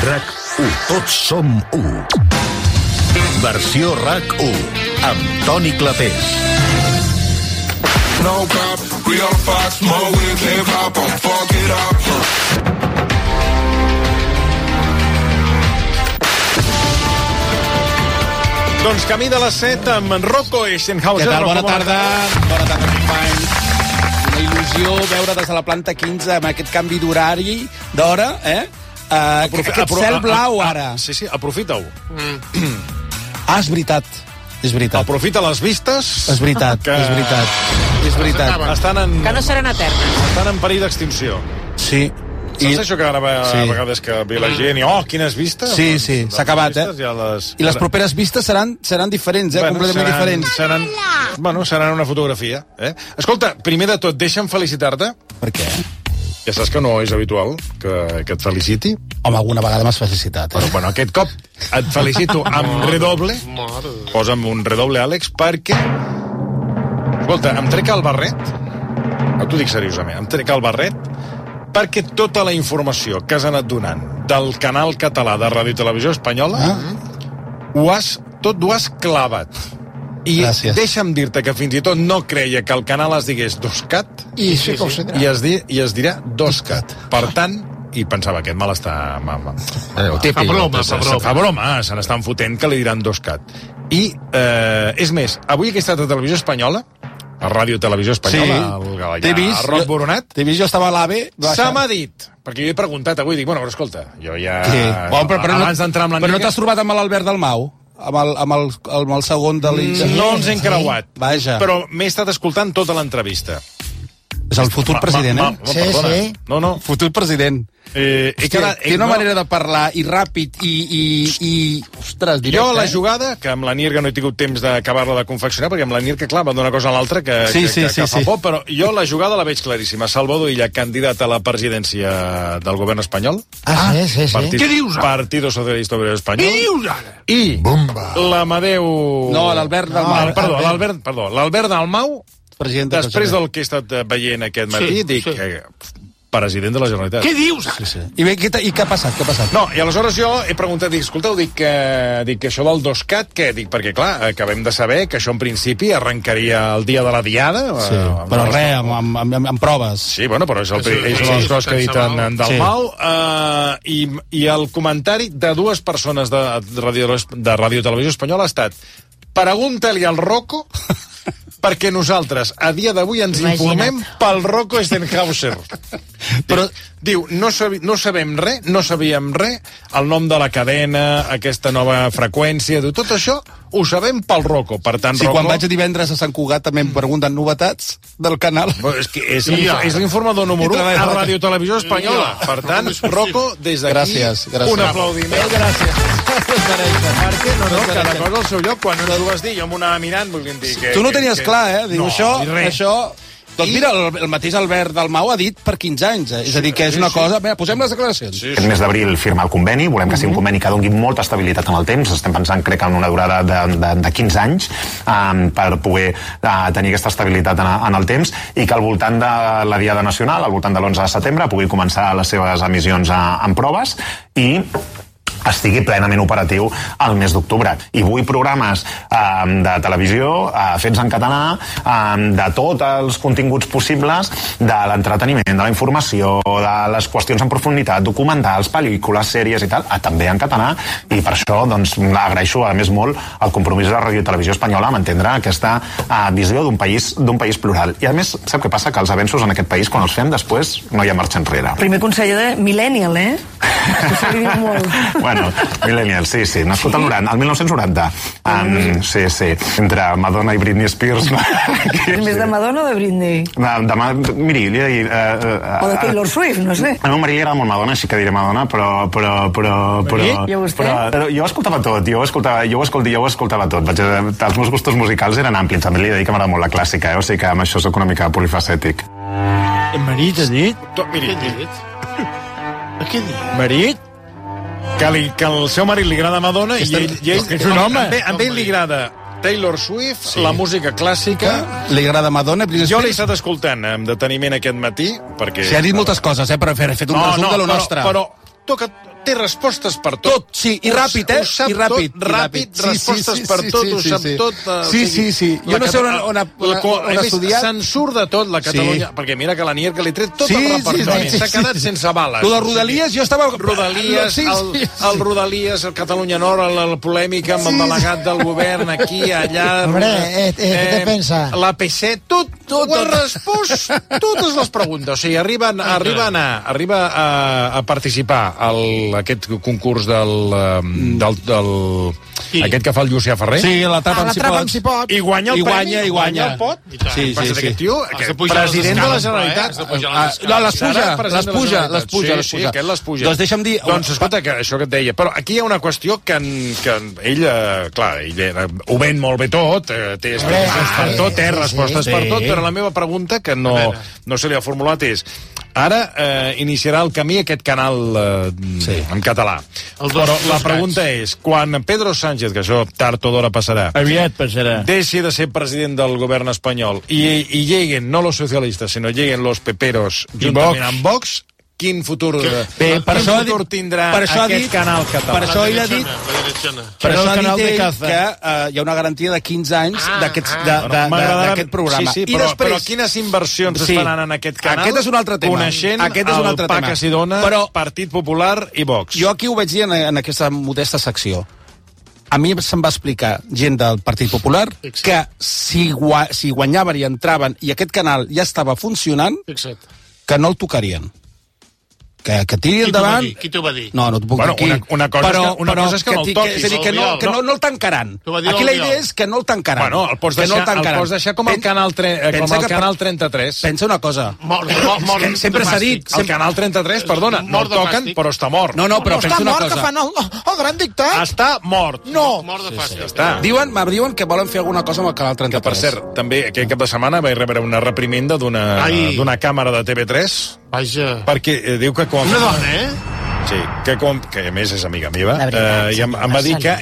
RAC1. Tots som u. Versió RAC1 amb Toni Clapés. No cap, we all fast, more we can't pop on, fuck it up. Doncs camí de les 7 amb en Rocco Eisenhauser. Què tal? Bona tarda. Bona tarda, companys. Una il·lusió veure des de la planta 15 amb aquest canvi d'horari, d'hora, aquest cel blau, ara. Sí, aprofita-ho. És veritat. És veritat. Aprofita les vistes. És veritat, és veritat. És veritat. Que no seran eternes. Estan en perill d'extinció. Sí. Saps això que ara a vegades que ve la gent i quines vistes? Sí, s'ha acabat, I les properes vistes seran diferents, completament diferents. Seran una fotografia. Escolta, primer de tot, deixa'm felicitar-te. Per què? Ja saps que no és habitual que et feliciti. Home, alguna vegada m'has felicitat. Però, bueno, aquest cop et felicito amb redoble. Posa'm un redoble, Àlex, perquè... Escolta, em trec el barret. T'ho dic seriosament. Em trec el barret perquè tota la informació que has anat donant del canal català de Ràdio i Televisió Espanyola ho has clavat. I gràcies. Deixa'm dir-te que fins i tot no creia que el canal es digués Doscat i es dirà Doscat. Per tant, i pensava que mal està... Fa broma, se n'estan fotent que li diran Doscat. I, és més, avui que he estat a Televisió Espanyola, a Ràdio Televisió Espanyola, t'he vist, Roc Boronat, t'he vist, jo estava a l'AVE... Se m'ha dit, perquè jo he preguntat avui, dic, però escolta, jo ja... Abans d'entrar amb la Però no t'has trobat amb l'Albert Dalmau? Amb el segon de l'Inca? No ens hem creuat, vaja. Però m'he estat escoltant tota l'entrevista. És el futur president, Sí. No. Futur president. Té una manera de parlar i ràpid i ostres, directe. Jo la jugada, que amb la Nirga no he tingut temps d'acabar-la de confeccionar, perquè amb la Nirga, clar, va d'una cosa a l'altra que fa por, però jo la jugada la veig claríssima. Salvador Illa, candidat a la presidència del govern espanyol. Sí. Què dius ara? Partido Socialista Obrero Espanyol. Què dius ara? I l'Amadeu... No, l'Albert Dalmau. Perdó, l'Albert Dalmau, després del que he estat veient aquest matí, dic... president de la Generalitat. Què dius? I què ha passat? No, i aleshores jo he preguntat, escolteu, dic que això del Doscat, què? Dic, perquè clar, acabem de saber que això en principi arrencaria el dia de la diada. Sí, però res, amb proves. Sí, bueno, però és una de les coses que ha dit en Dalmau. I el comentari de dues persones de Ràdio Televisió Espanyola ha estat: pregunta-li al Rocco perquè nosaltres, a dia d'avui, ens informem pel Rocco Eisenhauser. Però, diu, no sabem res, no sabíem res, el nom de la cadena, aquesta nova freqüència, tot això ho sabem pel Rocco. Per tant, sí, quan vaig divendres a Sant Cugat també em pregunten novetats del canal. És l'informador número 1 a Ràdio Televisió Espanyola. Per tant, Rocco, des d'aquí, un aplaudiment. Gràcies. Perquè cada cosa al seu lloc. Quan una dues dir, jo m'ho anava mirant, volguem dir que... Tu no tenies clar, Diu, això... Doncs mira, el mateix Albert Dalmau ha dit per 15 anys. És a dir, que és una cosa... Mira, posem les declaracions. Aquest mes d'abril firmar el conveni, volem que sigui un conveni que doni molta estabilitat en el temps, estem pensant, crec, en una durada de 15 anys per poder tenir aquesta estabilitat en el temps i que al voltant de la Diada Nacional, al voltant de l'11 de setembre, pugui començar les seves emissions en proves i estigui plenament operatiu al mes d'octubre. I vull programes de televisió fets en català, de tots els continguts possibles, de l'entreteniment, de la informació, de les qüestions en profunditat, documentals, pel·lícules, sèries i tal, també en català, i per això doncs, agraeixo a més molt el compromís de la Ràdio i Televisió Espanyola amb entendre aquesta visió d'un país plural. I a més, sap què passa? Que els avenços en aquest país, quan els fem, després no hi ha marxa enrere. Primer conseller de Millennial, Això se li diu molt. Bueno, Millennial, sí, nascut al 1990. Sí, entre Madonna i Britney Spears. És més de Madonna o de Britney? Miri, li he de dir... O de Taylor Swift, no sé. A meu marit li agrada molt Madonna, així que diré Madonna, però... I a vostè? Jo escoltava tot, jo ho escoltava tot. Els meus gustos musicals eren amplis, també li he de dir que m'agrada molt la clàssica, o sigui que amb això soc una mica polifacètic. Marit ha dit? Miri, Què ha dit? Marit? Que al seu marit li agrada Madonna i ell és un home. Amb ell li agrada Taylor Swift, la música clàssica. Li agrada Madonna. Jo l'he estat escoltant amb deteniment aquest matí, perquè... Sí, ha dit moltes coses, però he fet un resum de lo nostre. Però té respostes per tot. Sí, i ràpid, Ho sap I ràpid. tot, ràpid, respostes per tot, ho sap tot. Sí. Jo no sé on ha estudiat. Se'n surt de tot, la Catalunya, perquè mira que la Nier que li tret tot el repertori. S'ha quedat sense bales. Lo de Rodalies, jo estava... Rodalies, el Rodalies, el Catalunya Nord, la polèmica amb el delegat del govern, aquí, allà... Hombre, ¿qué te pensa? La PC, tot ho ha respost, totes les preguntes. O sigui, arriba a participar a aquest concurs aquest que fa el Llucià Ferrer. Sí, la trapa amb si pot. I guanya el premi. I guanya el pot. Sí. Aquest tio, president de la Generalitat. Les puja. Sí, aquest les puja. Doncs deixa'm dir... Doncs escolta, això que et deia. Però aquí hi ha una qüestió que ell, clar, ell ho ven molt bé tot, té explicacions per tot, té respostes per tot, però la meva pregunta, que no se li ha formulat, és... Ara iniciarà el camí aquest canal en català. Però la pregunta és, quan Pedro Sánchez, que això tard o d'hora passarà, aviat passarà, deixi de ser president del govern espanyol i lleguen, no los socialistes, sinó lleguen los peperos juntament amb Vox, quin futur tindrà aquest canal català? Per això ell ha dit que hi ha una garantia de 15 anys d'aquest programa. Sí, però quines inversions es faran en aquest canal? Aquest és un altre tema. Coneixent el pa que s'hi dona Partit Popular i Vox. Jo aquí ho vaig dir en aquesta modesta secció. A mi se'm va explicar gent del Partit Popular que si guanyaven i entraven i aquest canal ja estava funcionant, que no el tocarien. Que tiri endavant... Qui t'ho va dir? No t'ho puc dir aquí. Una cosa és que no el toquis. És a dir, que no el tancaran. Aquí la idea és que no el tancaran. Bueno, el pots deixar com el Canal 33. Pensa una cosa. Sempre s'ha dit... El Canal 33, perdona, no el toquen, però està mort. No, però pensa una cosa. Està mort, que fan el gran dictat? Està mort. No. Mort de fàcil. Diuen que volen fer alguna cosa amb el Canal 33. Que, per cert, també aquest cap de setmana vaig rebre una reprimenda d'una càmera de TV3. Vaja. Perquè diu que com... Una dona, Sí, que a més és amiga meva, i em va dir que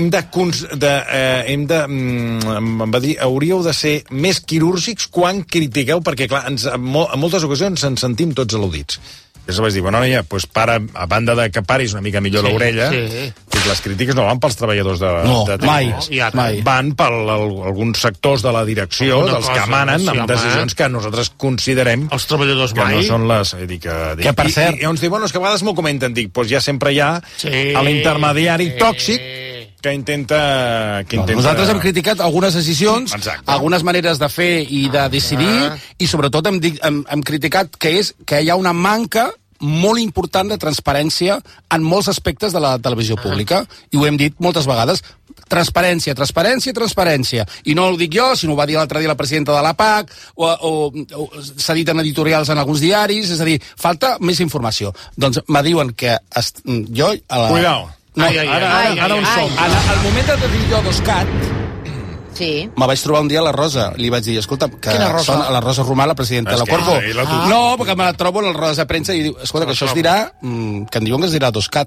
em va dir, hauríeu de ser més quirúrgics quan critiqueu, perquè clar, en moltes ocasions ens sentim tots al·ludits. I llavors vaig dir, bueno, ja, doncs para, a banda de que paris una mica millor l'orella, les crítiques no van pels treballadors de TV3. Mai. Van per alguns sectors de la direcció, dels que manen amb decisions que nosaltres considerem els treballadors que no són les... Que per cert... I ens diu, bueno, és que a vegades m'ho comenten, dic, doncs ja sempre hi ha l'intermediari tòxic que intenta... Nosaltres hem criticat algunes decisions, algunes maneres de fer i de decidir, i sobretot hem criticat que hi ha una manca molt important de transparència en molts aspectes de la televisió pública, i ho hem dit moltes vegades. Transparència. I no ho dic jo, sinó ho va dir l'altre dia la presidenta de la PAC, o s'ha dit en editorials en alguns diaris, és a dir, falta més informació. Doncs me diuen que jo... Cuidao. Ara on som? Al moment de dir jo d'Oscat, me vaig trobar un dia a la Rosa. Li vaig dir, escolta, que són a la Rosa Romà, la presidenta de la Corpo. No, perquè me la trobo en les rodes de premsa i diu, escolta, que això es dirà... Que em diuen que es dirà d'Oscat.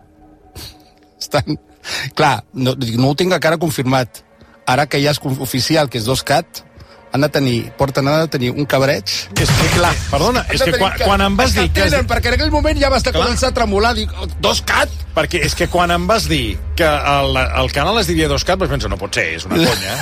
Clar, no ho tinc encara confirmat. Ara que ja és oficial, que és d'Oscat, porten a tenir un cabreig. És que, clar, perdona, és que quan em vas dir... Perquè en aquell moment ja vas començar a tremolar, dic, d'Oscat? Perquè és que quan em vas dir que el canal es diria d'Oscat, doncs penso, no pot ser, és una conya.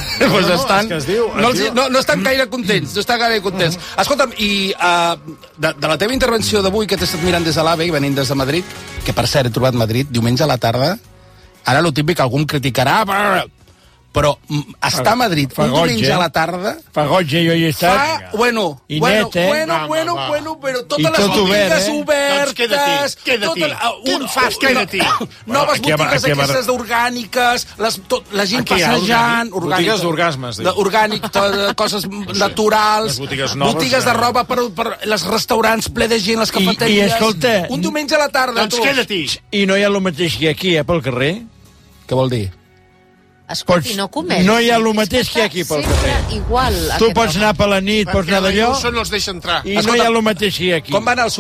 No estan gaire contents, Escolta'm, i de la teva intervenció d'avui, que t'he estat mirant des de l'AVE, venint des de Madrid, que per cert he trobat Madrid, diumenge a la tarda, ara lo típic, algú em criticarà, però està a Madrid un diumenge a la tarda... Fa goig, jo hi he estat. Bueno, però totes les botigues obertes... Queda-t'hi. Queda-t'hi. Noves botigues aquestes d'orgàniques, la gent passejant... Botigues d'orgasmes. Orgànic, coses naturals... Botigues de roba per els restaurants ple de gent, les cafeteries... I escolta... Un diumenge a la tarda... Doncs queda-t'hi. I no hi ha el mateix que aquí, pel carrer? Què vol dir? Escolti, no comenci. No hi ha el mateix que aquí pel carrer. Igual. Tu pots anar per la nit, pots anar d'allò... Perquè la no els deixa entrar. I no hi ha el mateix que aquí. Com va anar el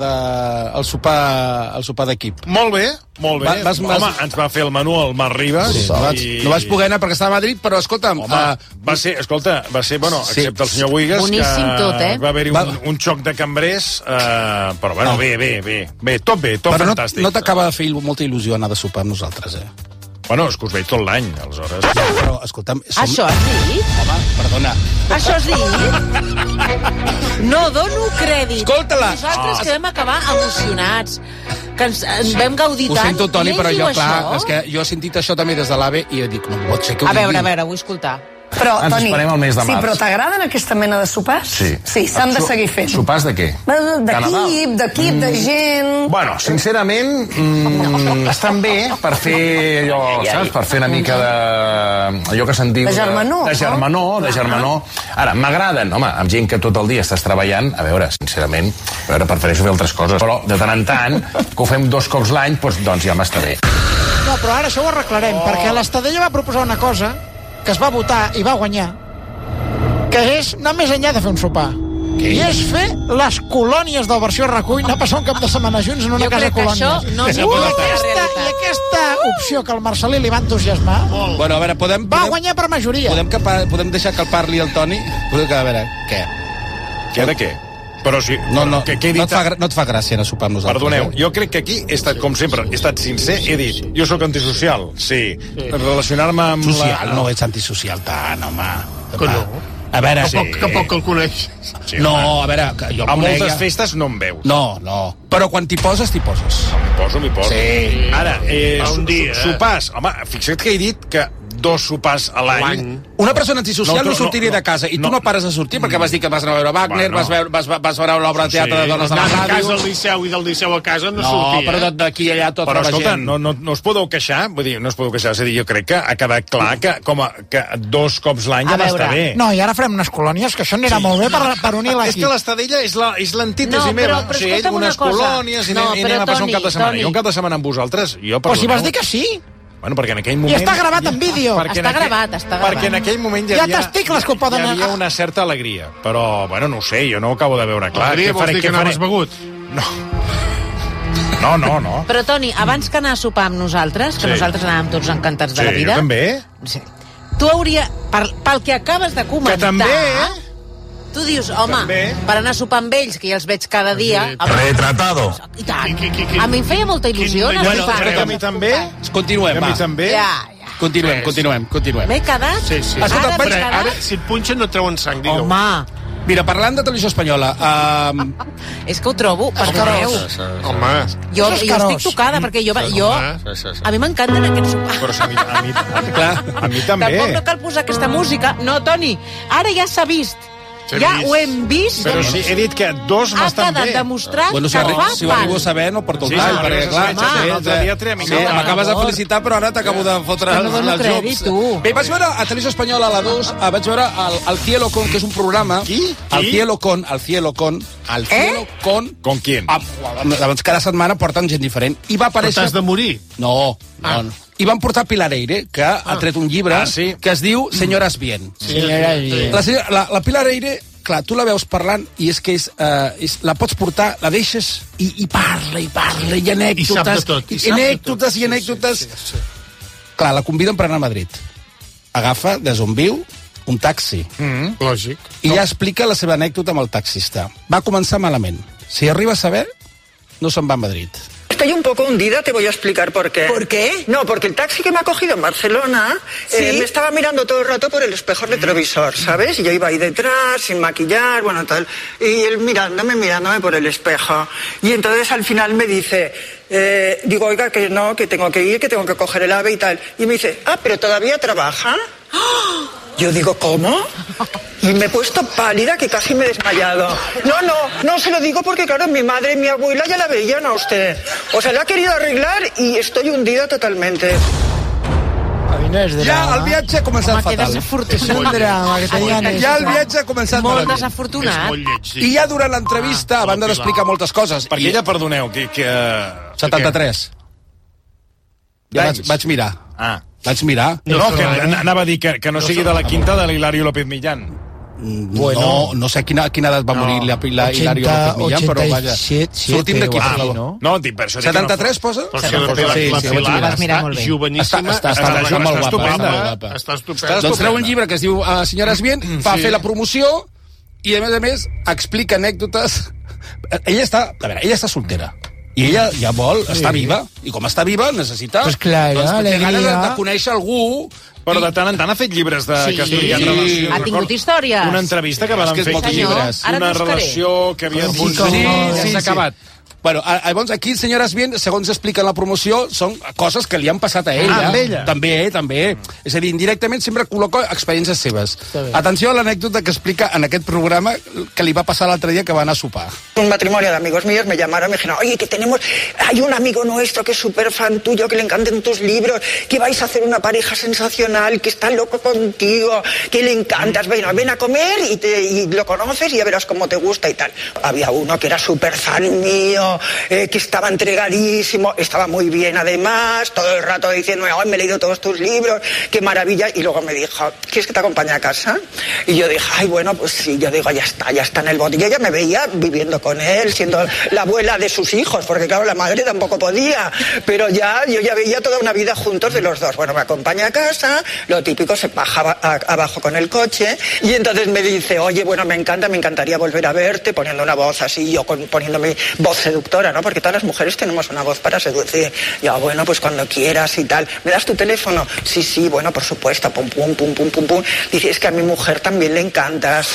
sopar d'equip? Molt bé, molt bé. Home, ens va fer el menú el Marc Ribas. Sí, no vaig poder anar perquè estava a Madrid, però escolta'm... Va ser, bueno, excepte el senyor Buigas, boníssim tot, va haver-hi un xoc de cambrers, però bueno, bé, tot fantàstic. No t'acaba de fer molta il·lusió anar de sopar amb nosaltres, Bueno, és que us veig tot l'any, aleshores. Però, escolta'm... Això has dit? Home, perdona. Això has dit? No dono crèdit. Escolta-la. Nosaltres que vam acabar emocionats, que ens vam gaudir tant. Ho sento, Toni, però jo, clar, això? és que jo he sentit això també des de l'AVE i dic, no pot ser que ho A diguin. veure, vull escoltar. Però, Ens Toni, esperem al mes de sí, març. però t'agraden aquesta mena de sopars? Sí. Sí, s'han de seguir fent. Sopars de què? D'equip, de gent... Bueno, sincerament, estan bé per fer allò, saps? Per fer una mica de... allò que se'n diu... De germanor. De germanor. Ara, m'agraden, home, amb gent que tot el dia estàs treballant, a veure, sincerament, prefereixo fer altres coses, però de tant en tant, que ho fem 2 cops l'any, doncs ja m'està bé. No, però ara això ho arreglarem, perquè l'Estadella va proposar una cosa que es va votar i va guanyar, que és anar més enllà de fer un sopar. I és fer les colònies del versió recull, anar a passar un cap de setmana junts en una casa de colònies. Jo crec que això no I aquesta opció que al Marcelí li va entusiasmar Bueno, a veure, va guanyar per majoria. Podem deixar que el parli el Toni? A veure, què? Què de què? Però si... No que et fa gràcia anar a sopar amb nosaltres. Perdoneu, jo crec que aquí he estat, com sempre, he estat sincer, he dit, jo sóc antisocial, sí. Relacionar-me amb Social, no ets antisocial tant, home. No. A veure... Que poc el coneix. Sí, no, a veure... Jo a moltes festes no em veus. No. Però quan t'hi poses, t'hi poses. M'hi poso. Sí. Ara, Un dia, sopars. Home, fixa't que he dit que 2 sopars a l'any. Una persona antisocial no sortiria de casa i tu no pares de sortir perquè vas dir que vas anar a veure Wagner, vas veure l'obra de teatre de dones de la Anar a ràdio... casa al Liceu i del Liceu a casa no sortia. No, però d'aquí allà tota però, la escolta, gent... no us podeu queixar, vull dir, no us podeu queixar, és a dir, jo crec que ha quedat clar que 2 cops l'any ja està bé. No, i ara farem unes colònies, que això anirà molt bé per unir És l'equip. que l'Estadella és l'antítesi meva. Però o sigui, escolta'm unes una cosa. colònies i anem a passar un cap de setmana. Toni. I un cap de setmana amb vosaltres, jo, Però si vas perdoneu. dir que sí. Bueno, perquè en aquell moment... I està gravat en vídeo. Està gravat. Perquè en aquell moment Hi ha testicles que ho poden... hi havia una certa alegria. Però, bueno, no ho sé, jo no ho acabo de veure clar. Alegria vols dir que anaves begut? No. Però, Toni, abans que anar a sopar amb nosaltres, que nosaltres anàvem tots encantats de la vida... Sí, jo també. Sí. Tu pel que acabes de comentar... Que també, Tu dius, home, per anar a sopar amb ells, que ja els veig cada dia... Retratado. I tant. A mi em feia molta il·lusió anar a sopar. Crec que a mi també. Continuem, A mi també. Ja. Continuem. M'he quedat... Sí. Escolta, Ara m'he Ara, quedat... si et punxen, no et treuen sang, digue-ho. Home, Mira, parlant de televisió espanyola... és que ho trobo, perdoneu. Home. Jo estic tocada, perquè a mi m'encanten aquests sopars. Però a mi també. Tampoc no cal posar aquesta música. No, Toni, ara ja s'ha vist. Ja ho hem vist. Però sí, he dit que 2 Ha m'estan quedat bé. demostrat Bueno, que fa si ho arribo a saber, no porto el Sí, tall, sí, perquè, sí, clar... sí, sí, l'altre dia m'acabes de felicitar, però ara t'acabo de fotre No dono els crèdit, jocs. tu. Bé, vaig veure a Televisió Espanyola, a la 2, vaig veure el Cielo Con, que és un programa... Qui? El Cielo Con. ¿Con quién? Llavors, cada setmana porten gent diferent. I va Però aparèixer... t'has de morir. No. I van portar Pilar Eire, que ha tret un llibre que es diu Señoras Bien. La Pilar Eire, clar, tu la veus parlant i és que la pots portar, la deixes i parla, i anècdotes. I sap de tot. I anècdotes. Clar, la conviden per anar a Madrid. Agafa, des on viu, un taxi. Lògic. I ja explica la seva anècdota amb el taxista. Va començar malament. Si arriba a saber, no se'n va a Madrid. Estoy un poco hundida, te voy a explicar por qué. ¿Por qué? No, porque el taxi que me ha cogido en Barcelona me estaba mirando todo el rato por el espejo retrovisor, ¿sabes? Y yo iba ahí detrás, sin maquillar, bueno, tal. Y él mirándome por el espejo. Y entonces al final me dice, digo, oiga, que no, que tengo que ir, que tengo que coger el AVE y tal. Y me dice, pero ¿todavía trabaja? Yo digo, ¿cómo? Y me he puesto pálida que casi me he desmayado. No se lo digo porque, claro, mi madre y mi abuela ya la veían a usted. O sea, le ha querido arreglar y estoy hundida totalmente. Ja el viatge ha començat fatal. Ja el viatge ha començat molt malament. desafortunat. I ja durant l'entrevista, a banda d'explicar moltes coses... Perquè ella, perdoneu, que... 73. Ja vaig mirar. Vaig mirar. No, que anava a dir que no sigui de la quinta de l'Hilario López Millán. Bueno, no sé a quina edat va morir Hilario López Millán, però vaja. Sortim d'aquí, per favor. No, per això... 73, posa? Vas mirar molt bé. Joveníssima. Està molt estupenda. Doncs treu un llibre que es diu Senyores Bien, fa fer la promoció i, a més, explica anècdotes. Ella està soltera. I ella ja vol, està viva, i com està viva necessita... Pues claro, té ganes de conèixer algú... Però de tant en tant ha fet llibres que expliquen relacions. Ha tingut històries. Una entrevista que van fer aquí. Una relació que havia... Sí, s'ha acabat. Bueno, llavors aquí, Senyores Bien, segons explica en la promoció, són coses que li han passat a ella. Amb ella? També. És a dir, indirectament sempre col·loca experiències seves. Atenció a l'anècdota que explica en aquest programa que li va passar l'altre dia que va anar a sopar. Un matrimonio de amigos míos me llamaron y me dijeron, oye, hay un amigo nuestro que es súper fan tuyo, que le encantan tus libros, que vais a hacer una pareja sensacional, que está loco contigo, que le encantas, ven a comer y lo conoces y ya verás cómo te gusta y tal. Había uno que era súper fan mío, que estaba entregadísimo, estaba muy bien además, todo el rato diciéndome, me he leído todos tus libros, qué maravilla, y luego me dijo, ¿quieres que te acompañe a casa? Y yo dije, ay, bueno, pues sí, yo digo, ya está en el bote. Y ella me veía viviendo con él, siendo la abuela de sus hijos, porque claro, la madre tampoco podía, pero yo ya veía toda una vida juntos de los dos. Bueno, me acompaña a casa, lo típico, se baja abajo con el coche, y entonces me dice, oye, bueno, me encantaría volver a verte, poniendo una voz así, yo poniéndome voz seductora, ¿no? Porque todas las mujeres tenemos una voz para seducir. Yo, bueno, pues cuando quieras y tal. ¿Me das tu teléfono? Sí, bueno, por supuesto. Pum. Dice, es que a mi mujer también le encantas.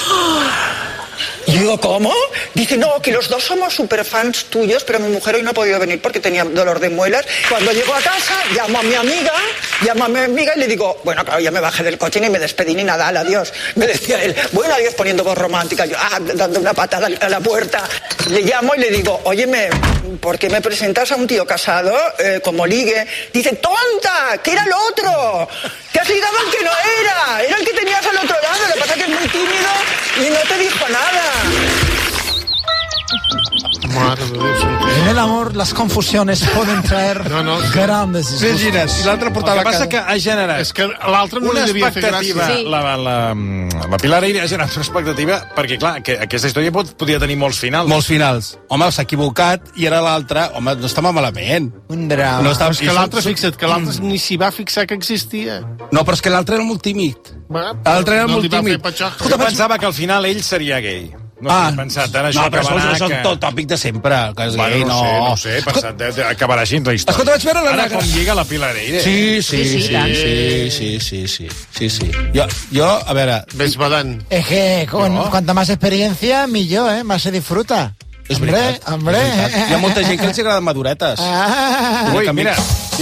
Y digo, ¿cómo? Dice, no, que los dos somos súper fans tuyos, pero mi mujer hoy no ha podido venir porque tenía dolor de muelas. Cuando llego a casa, llamo a mi amiga y le digo, bueno, claro, ya me bajé del coche ni me despedí ni nada, al adiós. Me decía él, bueno, adiós, poniendo voz romántica. Yo, dando una patada a la puerta. Le llamo y le digo, óyeme, ¿por qué me presentas a un tío casado como ligue? Dice, tonta, que era el otro, que has ligado al que no era el que tenías al otro lado, lo que pasa es que es muy tímido y no te dijo nada. En el amor las confusiones poden traer grandes disgustos. I l'altre portava el que passa que ha generat... És que l'altre no li devia fer gràcia. La Pilar Eire ha generat una expectativa, perquè, clar, que aquesta història podia tenir molts finals. Molts finals. Home, s'ha equivocat, i era l'altre. Home, no estava malament. Un drama. No estava... És que l'altre, fixa't, que l'altre ni s'hi va fixar que existia. No, però és que l'altre era molt tímid. L'altre era molt tímid. Jo pensava que al final ell seria gay. No sé, pensat, ara això però això és tot tòpic de sempre, que és gay, no sé, pensat, acabarà així la història. Escolta, vaig veure la Ara com lliga la Pilar Eire. Sí. Jo, a veure... Ves badant. Es que cuanta más experiencia, millor, más se disfruta. És veritat. Hombre. Hi ha molta gent que els agraden maduretes. Ui, mira,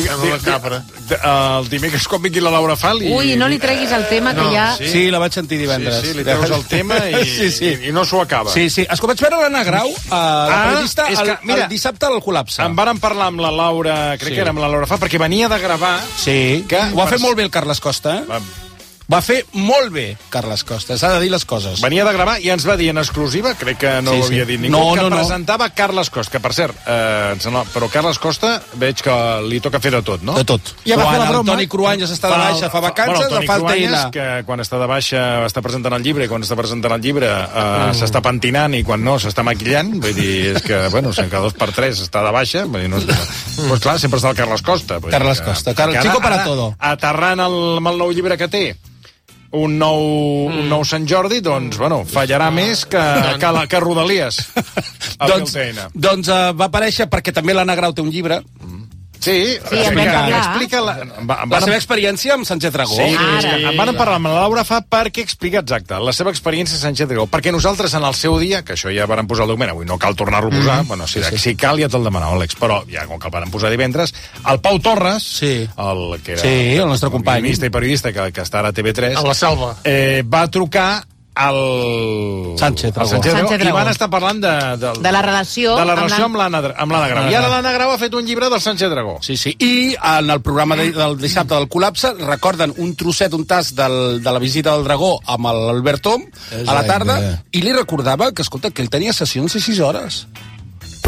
el dimecres quan vingui la Laura Fal i... Ui, no li treguis el tema que ja... Sí, la vaig sentir divendres. Sí, li treus el tema i no s'ho acaba. Sí. Escolta, vaig veure l'Anna Grau, la periodista, el dissabte al Col·lapse. En vàrem parlar amb la Laura, crec que era amb la Laura Fal, perquè venia de gravar... Sí, ho va fer molt bé el Carles Costa, Va fer molt bé, Carles Costa, s'ha de dir les coses. Venia de gravar i ens va dir en exclusiva, crec que no ho havia dit ningú, que presentava Carles Costa, que per cert, però Carles Costa veig que li toca fer de tot, no? De tot. Ja va fer la broma. Toni Cruanyes està de baixa, fa vacances, Toni falta Cruanyes, que quan està de baixa està presentant el llibre, i quan està presentant el llibre s'està pentinant, i quan no s'està maquillant, vull dir, és que, bueno, cada 2 per 3 està de baixa, vull dir, no doncs clar, sempre està el Carles Costa. Carles Costa, chico para todo. Aterrant amb el nou llibre que té, un nou Sant Jordi, doncs, bueno, fallarà més que Rodalies. Doncs va aparèixer perquè també l'Anna Grau té un llibre. Sí, explica la seva experiència amb Sánchez Dragó. Sí, em van parlar amb la Laura Fa perquè explica exacte la seva experiència a Sánchez Dragó, perquè nosaltres en el seu dia, que això ja vàrem posar el document, avui no cal tornar-lo a posar, bueno, si cal ja te'l demanava l'Àlex, però ja com que el vàrem posar divendres, el Pau Torres, que era el nostre company, guionista i periodista que està ara a TV3, a la Selva, va trucar al Sánchez Dragó. I van estar parlant de la relació amb l'Anna Grau. I ara l'Anna Grau ha fet un llibre del Sánchez Dragó. Sí. I en el programa del dissabte del Col·lapse recorden un trosset, un tas de la visita del Dragó amb l'Albert Tom a la tarda, i li recordava que, escolta, que ell tenia sessions de 6 hores.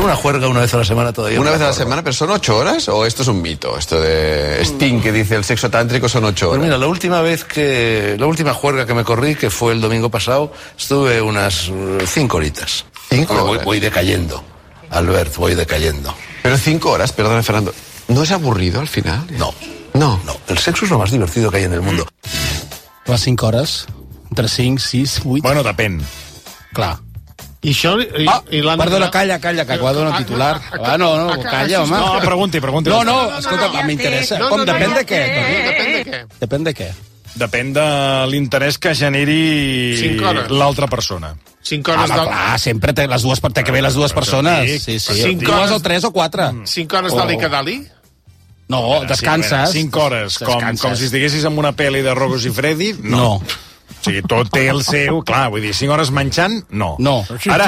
una juerga una vez a la semana todavía. Una vez a la semana, pero ¿son 8 horas o esto es un mito? Esto de Sting que dice el sexo tántrico son 8 horas. Pues mira, la última juerga que me corrí, que fue el domingo pasado, estuve unas 5 horitas. 5 horas. Voy decayendo, Albert, voy decayendo. Pero 5 horas, perdona, Fernando, ¿no es aburrido al final? No, el sexo és el més divertido que hay en el mundo. Les 5 hores, entre 5, 6, 8... Bueno, depèn. Clar. I això... Perdona, calla, que acabo de donar un titular. Calla, home. No, pregunti. No, escolta, m'interessa. Com, depèn de què? Depèn de què? Depèn de l'interès que generi l'altra persona. 5 hores de... Clar, sempre té que haver les dues persones. Sí. 2 o 3 o 4. 5 hores d'ali que dali? No, descanses. 5 hores, com si estiguessis en una pel·li de Rocos i Freddy, no. O sigui, tot té el seu... Clar, vull dir, 5 hores menjant, no. Ara,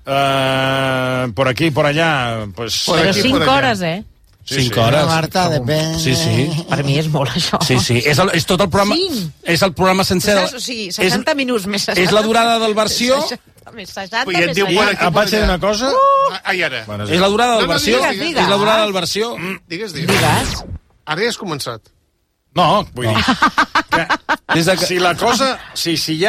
por aquí, por allá... Pues, però 5 hores, 5 hores. Marta, depèn. Sí. Per mi és molt, això. Sí. És tot el programa... És el programa sencer... O sigui, 60 minuts més 60. És la durada del versió... Més 60, més 60. Em vaig dir una cosa... Ai, ara. És la durada del versió. Digues. És la durada del versió. Digues. Ara ja has començat. No, vull dir... Si la cosa... Si hi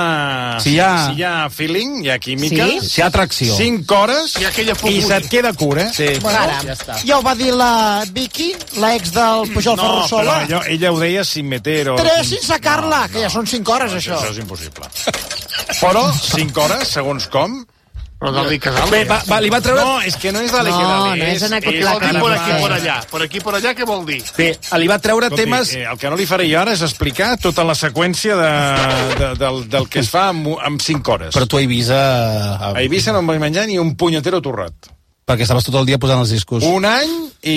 ha feeling, hi ha química... Si hi ha atracció. 5 hores i se't queda cura. Sí. Ja està. Ja ho va dir la Vicky, l'ex del Pujol Ferrusola. No, però ella ho deia sin meter... 3 sin sacar-la, que ja són 5 hores, això. Això és impossible. Però 5 hores, segons com... Però dali que dali. Va, li va treure... No, és que no és dali que dali. No és en aquest Vol dir por aquí, por allá. Por aquí, por allá, què vol dir? Bé, li va treure temes... El que no li faré jo ara és explicar tota la seqüència del que es fa amb 5 hores. Però tu a Eivissa... A Eivissa no em vaig menjar ni un punyetero torrat. Perquè estaves tot el dia posant els discos. Un any i...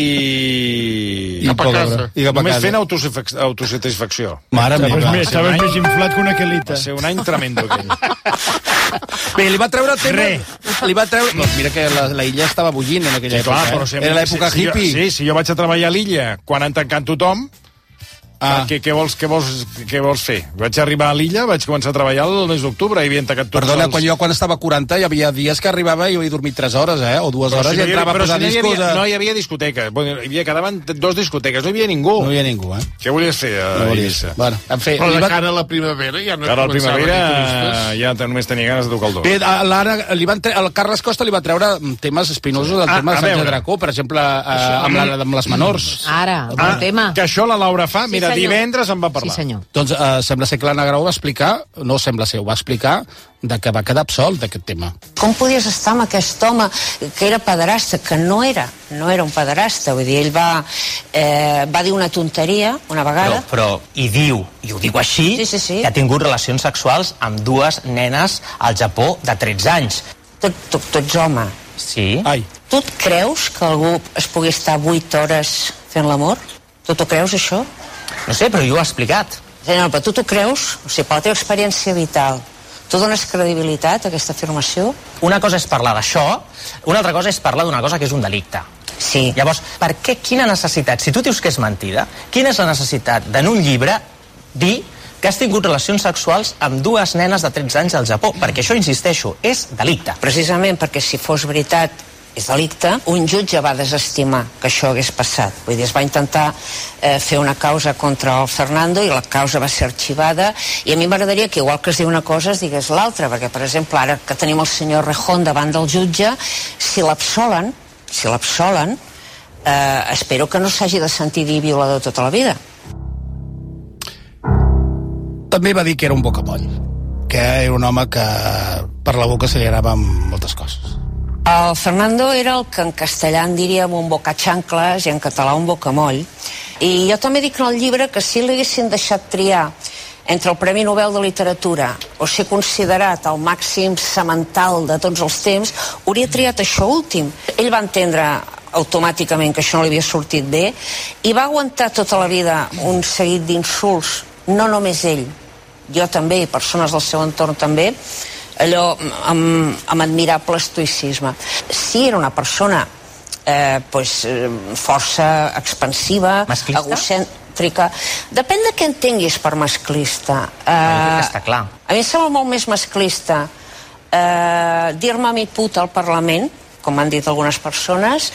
Cap a casa. Només fent autosatisfacció. Mare meva. Estaves més inflat que una quelita. Va ser un any tremendo, aquell. Bé, li va treure temes... Li va treure... Doncs mira que la illa estava bullint en aquella època. Era l'època hippie. Sí, si jo vaig a treballar a l'illa quan han tancat tothom... Què vols fer? Vaig arribar a l'illa, vaig començar a treballar el mes d'octubre i havien tancat tots Perdona, quan estava a 40 hi havia dies que arribava i jo havia dormit 3 hores, o 2 hores i entrava a posar discos... No hi havia discoteca. Quedaven 2 discoteques, no hi havia ningú. No hi havia ningú, Què volies fer a Eivissa? Però de cara a la primavera ja no començava a turistes. Ja només tenia ganes de tocar el dos. Bé, el Carles Costa li va treure temes espinosos del tema de Sánchez Dracó, per exemple, amb les menors. Ara, el bon tema. Que això la Laura fa, mira, divendres en va parlar. Sí, senyor. Doncs sembla ser que l'Anna Grau va explicar, no sembla ser, ho va explicar, de que va quedar absolt d'aquest tema. Com podies estar amb aquest home que era pederasta, que no era un pederasta, vull dir, ell va dir una tonteria una vegada. Però i ho diu així, sí. que ha tingut relacions sexuals amb 2 nenes al Japó de 13 anys. Tu ets home. Sí. Ai. Tu et creus que algú es pugui estar 8 hores fent l'amor? Tu t'ho creus, això? No sé, però jo ho he explicat. No, però tu t'ho creus? O sigui, per la teva experiència vital, tu dones credibilitat a aquesta afirmació? Una cosa és parlar d'això, una altra cosa és parlar d'una cosa que és un delicte. Sí. Llavors, per què, quina necessitat? Si tu dius que és mentida, quina és la necessitat d'en un llibre dir que has tingut relacions sexuals amb 2 nenes de 13 anys al Japó? Perquè això, insisteixo, és delicte. Precisament perquè si fos veritat és delicte, un jutge va desestimar que això hagués passat. Vull dir, es va intentar fer una causa contra el Fernando i la causa va ser arxivada i a mi m'agradaria que igual que es diu una cosa es digués l'altra, perquè per exemple ara que tenim el senyor Rejón davant del jutge, si l'absolen, espero que no s'hagi de sentir dir violador tota la vida. També va dir que era un bocamoll, que era un home que per la boca se li anava amb moltes coses. El Fernando era el que en castellà en diríem un bocachancles i en català un bocamoll. I jo també dic en el llibre que si l'haguessin deixat triar entre el Premi Nobel de Literatura o ser considerat el màxim semental de tots els temps, hauria triat això últim. Ell va entendre automàticament que això no li havia sortit bé i va aguantar tota la vida un seguit d'insults, no només ell, jo també i persones del seu entorn també, allò amb admirable estoicisme. Sí, era una persona força expansiva, egocèntrica. Depèn de què entenguis per masclista. Està clar. A mi em sembla molt més masclista dir-me a mi puta al Parlament, com m'han dit algunes persones,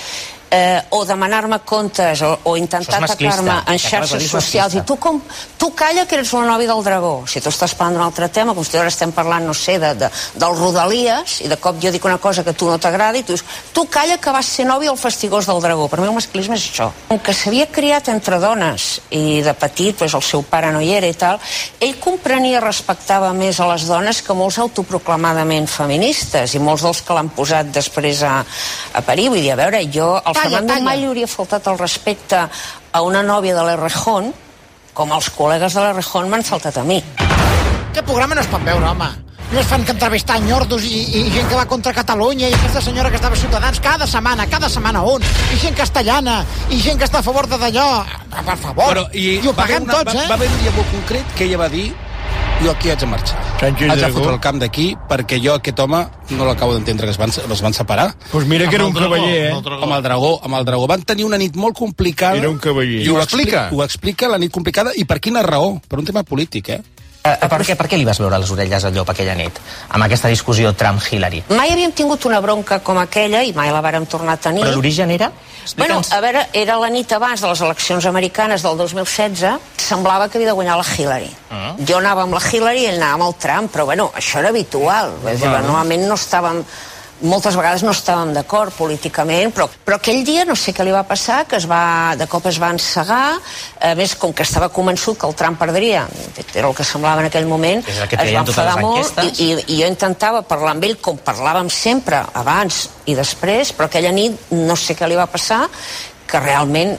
o demanar-me comptes o intentar atacar-me en xarxes socials. I tu calla que eres la nòvia del Dragó. Si tu estàs parlant d'un altre tema, com si ara estem parlant, no sé, del Rodalies, i de cop jo dic una cosa que a tu no t'agrada, i tu dius, tu calla que vas ser nòvia del Fastigós del Dragó. Per mi el masclisme és això. Com que s'havia criat entre dones, i de petit el seu pare no hi era i tal, ell comprenia i respectava més a les dones que molts autoproclamadament feministes, i molts dels que l'han posat després a parir. Vull dir, a veure, jo... Fernando mai li hauria faltat el respecte a una nòvia de l'Errejón com els col·legues de l'Errejón m'han faltat a mi. Aquest programa no es pot veure, home. No es fan que entrevistar nyordos i gent que va contra Catalunya, i aquesta senyora que estava a Ciutadans cada setmana un, i gent castellana, i gent que està a favor de d'allò. Per favor. Però, i ho paguem tots, eh? Va haver un dia molt concret que ella va dir: jo aquí haig de marxar. Haig de fotre el camp d'aquí, perquè jo aquest home no l'acabo d'entendre, que es van separar. Pues mira que era un cavaller, eh? Amb el Dragó. Van tenir una nit molt complicada. Era un cavaller. I ho explica la nit complicada, i per quina raó? Per un tema polític, eh? Per què li vas veure les orelles al llop aquella nit, amb aquesta discussió Trump-Hillary? Mai havíem tingut una bronca com aquella i mai la vàrem tornar a tenir. Però l'origen era? Bueno, a veure, era la nit abans de les eleccions americanes del 2016, semblava que havia de guanyar la Hillary. Jo anava amb la Hillary i ell anava amb el Trump, però bueno, això era habitual. Normalment no estàvem... Moltes vegades no estàvem d'acord políticament, però aquell dia no sé què li va passar, que de cop es va encegar, a més, com que estava convençut que el Trump perdria, era el que semblava en aquell moment, es va enfadar molt, i jo intentava parlar amb ell com parlàvem sempre, abans i després, però aquella nit no sé què li va passar, que realment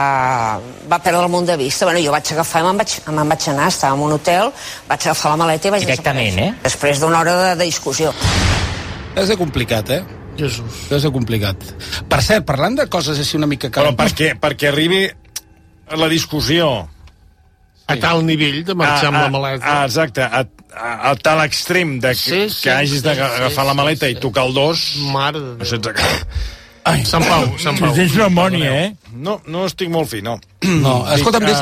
va perdre el munt de vista. Bueno, jo vaig agafar i me'n vaig anar, estava en un hotel, vaig agafar la maleta i vaig desaparèixer. Després d'una hora de discussió. Deu ser complicat, eh? Jesús. Deu ser complicat. Per cert, parlant de coses així una mica... Però perquè arribi la discussió... A tal nivell de marxar amb la maleta. Exacte, a tal extrem que hagis d'agafar la maleta i tocar el dos... Mare de Déu. Ai, Sant Pau. Tens pneumònia, eh? No estic molt fi, no. No, escolta'm...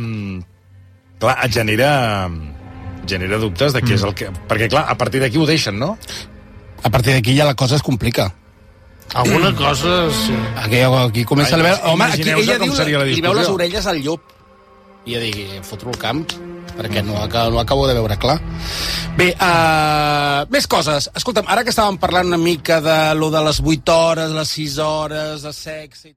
Clar, et genera dubtes de què és el que... Perquè, clar, a partir d'aquí ho deixen, no? A partir d'aquí ja la cosa es complica. Alguna cosa... Sí. Aquí comença a veure... Home, aquí ella diu, li veu les orelles al llop. I ja digui, fotro el camp, perquè no acabo de veure clar. Bé, més coses. Escolta'm, ara que estàvem parlant una mica de lo de les 8 hores, les 6 hores, de sexe...